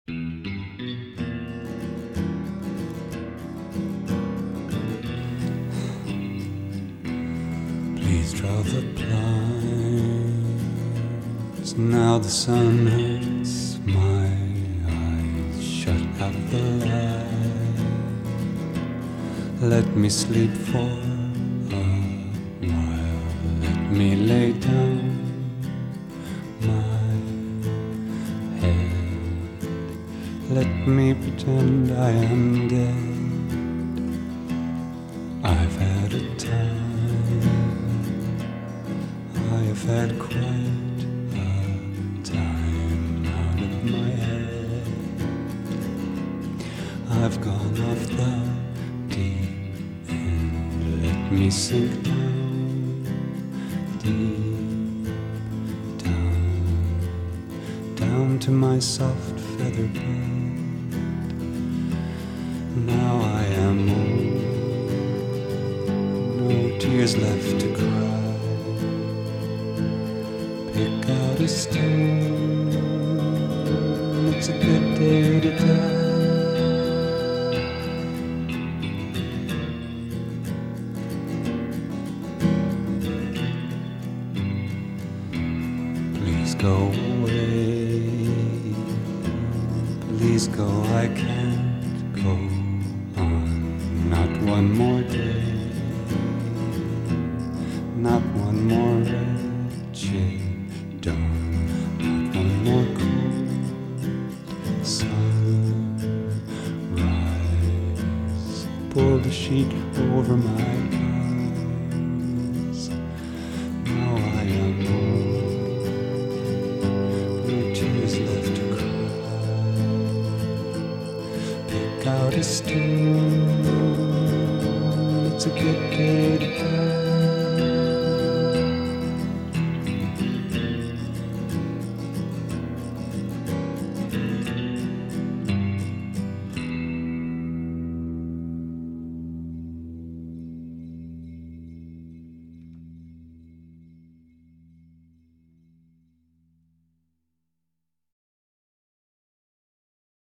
Please draw the blinds. Now the sun hurts my eyes. Shut out the light. Let me sleep for a while. Let me lay down my head. Let me pretend I am dead. I've had a time. I've had quite a time out of my head. I've gone off the deep end. Let me sink down, deep down, down to my soft feather bed. Now I am old, no tears left to cry. Pick out a stone, it's a good day to die. Please go away, please go, I can't go on. Not one more day, not one more wretched dawn, not one more cold sunrise. Pull the sheet over my eyes. Now I am old, no tears left to cry. Pick out a stone, it's a good day to